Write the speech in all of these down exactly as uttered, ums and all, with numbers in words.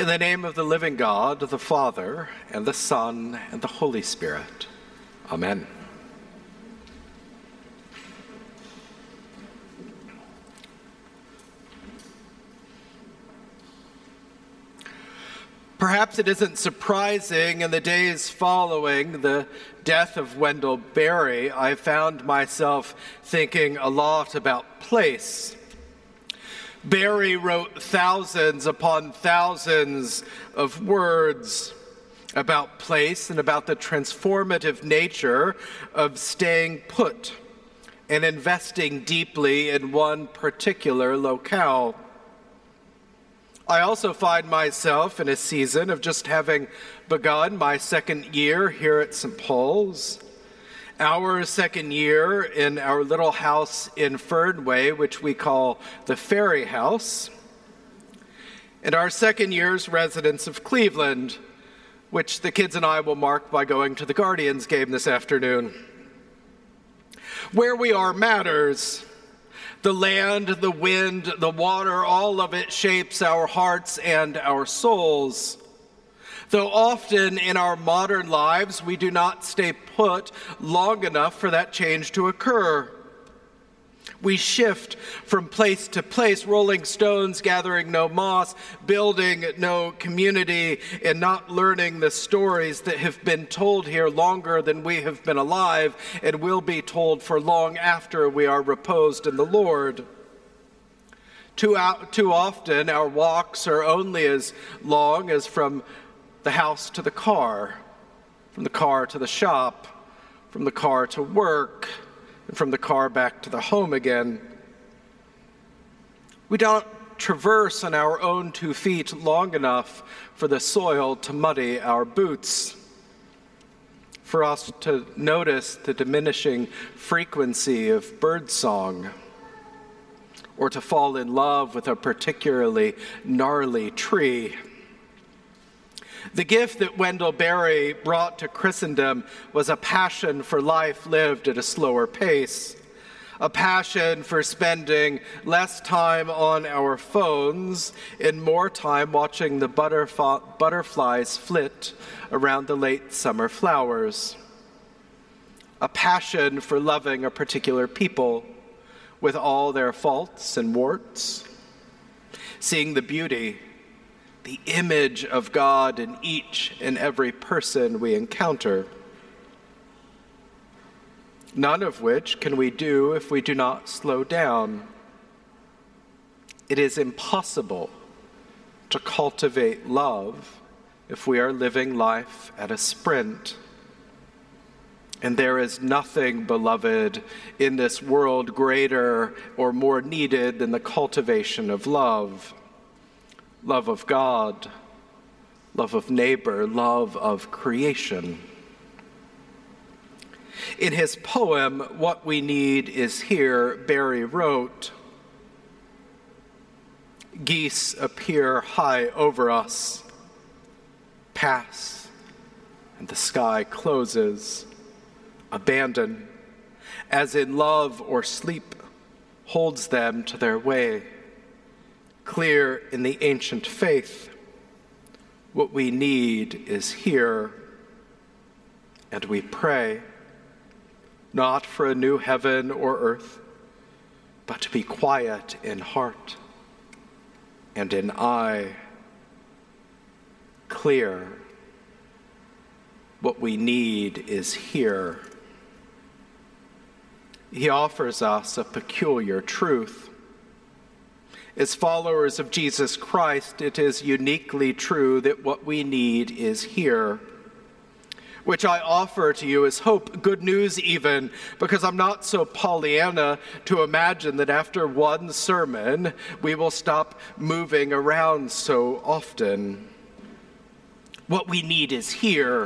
In the name of the living God, the Father, and the Son, and the Holy Spirit. Amen. Perhaps it isn't surprising in the days following the death of Wendell Berry, I found myself thinking a lot about place. Berry wrote thousands upon thousands of words about place and about the transformative nature of staying put and investing deeply in one particular locale. I also find myself in a season of just having begun my second year here at Saint Paul's, our second year in our little house in Fernway, which we call the Ferry House, and our second year's residence of Cleveland, which the kids and I will mark by going to the Guardians game this afternoon. Where we are matters. The land, the wind, the water, all of it shapes our hearts and our souls. Though often in our modern lives, we do not stay put long enough for that change to occur. We shift from place to place, rolling stones, gathering no moss, building no community, and not learning the stories that have been told here longer than we have been alive and will be told for long after we are reposed in the Lord. Too, out, too often, our walks are only as long as from the house to the car, from the car to the shop, from the car to work, and from the car back to the home again. We don't traverse on our own two feet long enough for the soil to muddy our boots, for us to notice the diminishing frequency of birdsong, or to fall in love with a particularly gnarly tree. The gift that Wendell Berry brought to Christendom was a passion for life lived at a slower pace, a passion for spending less time on our phones and more time watching the butterf- butterflies flit around the late summer flowers, a passion for loving a particular people with all their faults and warts, seeing the beauty, the image of God in each and every person we encounter, none of which can we do if we do not slow down. It is impossible to cultivate love if we are living life at a sprint. And there is nothing, beloved, in this world greater or more needed than the cultivation of love. Love of God, love of neighbor, love of creation. In his poem, What We Need Is Here, Berry wrote, "Geese appear high over us, pass, and the sky closes, abandon, as in love or sleep, holds them to their way. Clear in the ancient faith, what we need is here, and we pray, not for a new heaven or earth, but to be quiet in heart and in eye. Clear, what we need is here." He offers us a peculiar truth. As followers of Jesus Christ, it is uniquely true that what we need is here, which I offer to you as hope, good news even, because I'm not so Pollyanna to imagine that after one sermon, we will stop moving around so often. What we need is here,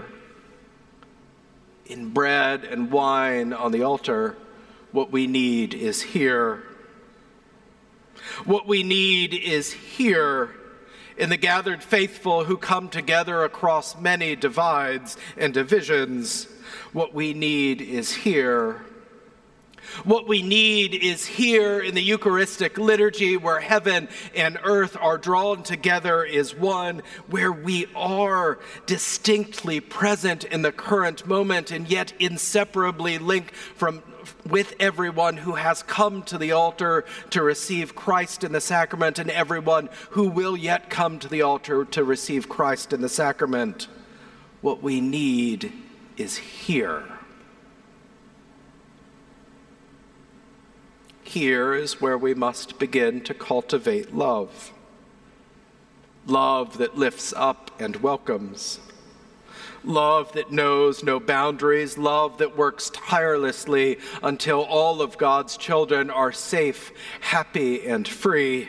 in bread and wine on the altar. What we need is here. What we need is here in the gathered faithful who come together across many divides and divisions. What we need is here. What we need is here in the Eucharistic liturgy, where heaven and earth are drawn together as one, where we are distinctly present in the current moment and yet inseparably linked from with everyone who has come to the altar to receive Christ in the sacrament and everyone who will yet come to the altar to receive Christ in the sacrament. What we need is here. Here is where we must begin to cultivate love. Love that lifts up and welcomes. Love that knows no boundaries. Love that works tirelessly until all of God's children are safe, happy, and free.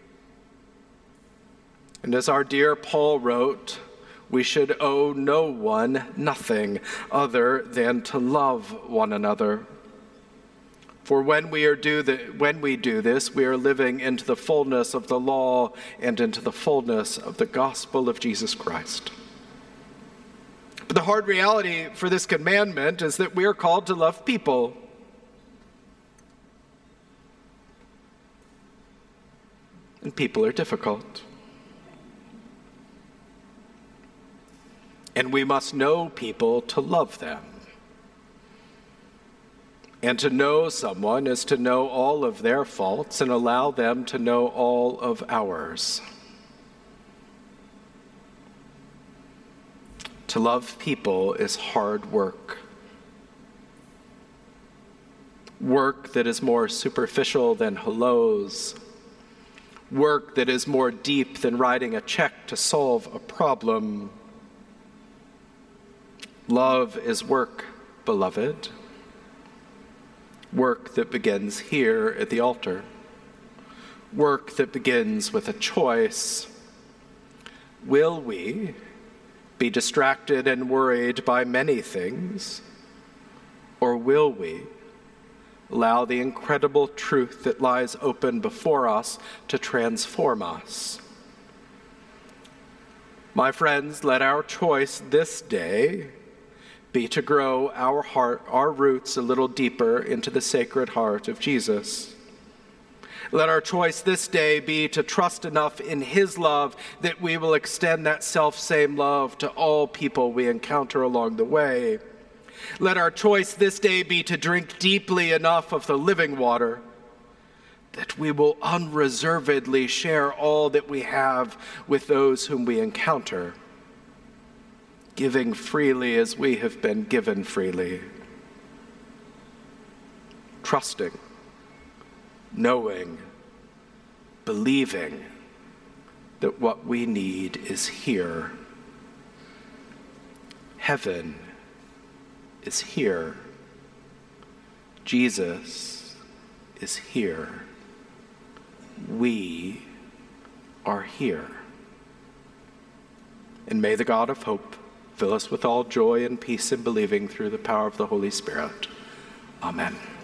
And as our dear Paul wrote, we should owe no one nothing other than to love one another. For when we are do the, when we do this, we are living into the fullness of the law and into the fullness of the gospel of Jesus Christ. But the hard reality for this commandment is that we are called to love people. And people are difficult. And we must know people to love them. And to know someone is to know all of their faults and allow them to know all of ours. To love people is hard work. Work that is more superficial than hellos. Work that is more deep than writing a check to solve a problem. Love is work, beloved. Work that begins here at the altar. Work that begins with a choice. Will we be distracted and worried by many things, or will we allow the incredible truth that lies open before us to transform us? My friends, let our choice this day be to grow our heart, our roots a little deeper into the Sacred Heart of Jesus. Let our choice this day be to trust enough in his love that we will extend that self-same love to all people we encounter along the way. Let our choice this day be to drink deeply enough of the living water that we will unreservedly share all that we have with those whom we encounter, giving freely as we have been given freely, trusting, knowing, believing that what we need is here. Heaven is here. Jesus is here. We are here. And may the God of hope fill us with all joy and peace in believing through the power of the Holy Spirit. Amen.